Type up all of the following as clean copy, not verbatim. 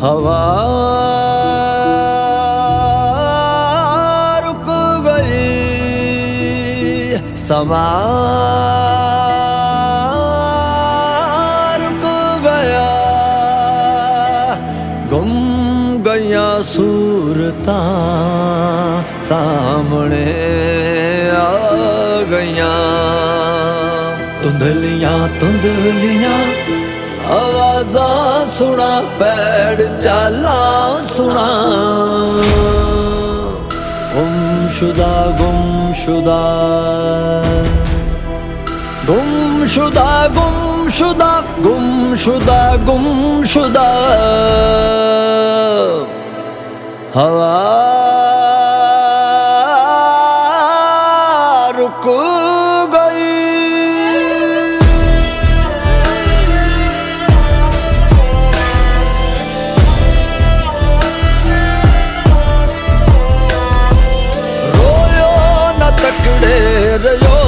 हवा रुक गई, समा रुक गया, गुम गया सूरतां सामने आ गईयां। धुंधलियां धुंधलियां आवाज़ां सुना, पैड़ चाला सुना, गुमशुदा गुमशुदा गुमशुदा गुमशुदा गुमशुदा गुमशुदा। हवा रुक गई, रयो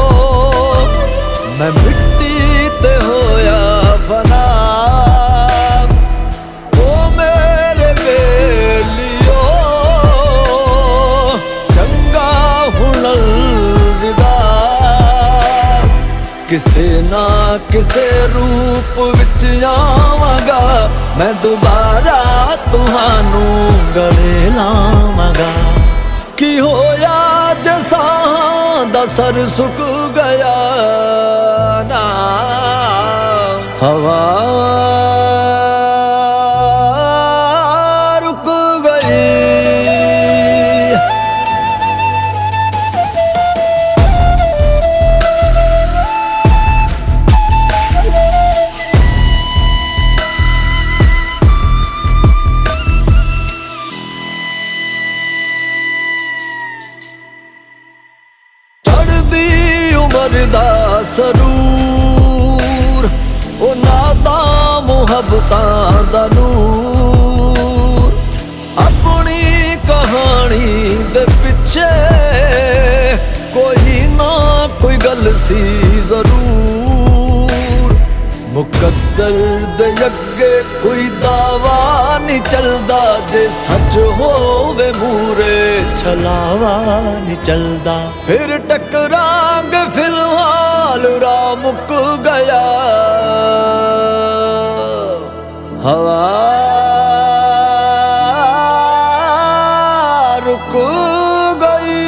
मैं मिट्टी ते होया फना। ओ मेरे बेलियो चंगा हुण अलविदा, किसे ना किसे रूप विच आवांगा, मैं दोबारा तुहानू गले लावांगा। की होया जसां दा सर सुक गया ना, हवा रुक गई। दा सरूर ओ नादा मुहब्बतां दा नूर, अपनी कहानी दे पिछे कोई ना कोई गल सी जरूर। मुकद्दर दे अगे कोई दावा नहीं चलदा, जे सच होवे मूरे छलावा नहीं चलदा। फिर टकरांगे फिलहाल राह मुक गया, हवा रुक गई।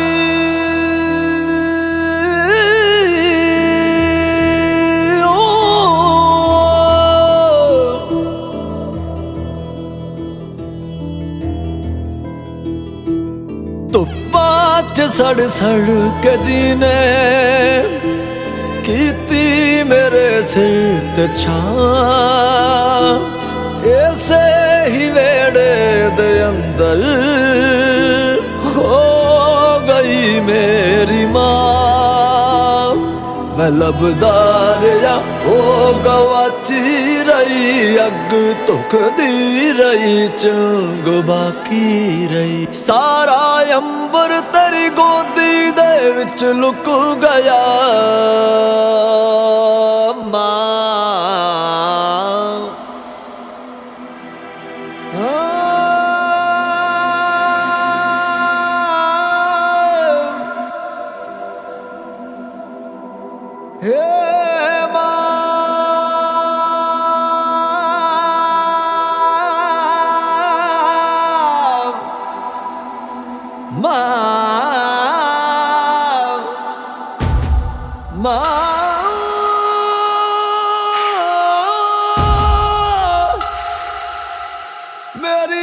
धुप्पां च सड़ सड़ के जीने कीती मेरे सिर ते छां, ऐसे ही वेड़े दे अंदर हो गई मेरी मां। मैं लबदार या ओ गवाची रही, अग धुखदी रही, चंग बाकी रही। सारा अंबर तेरी गोदी दे विच लुक गया मां। हे मेरी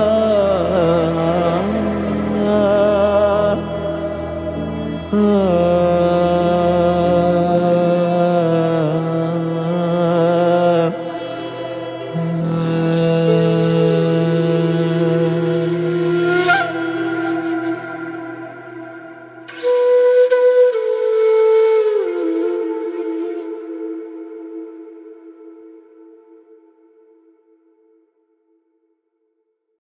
मां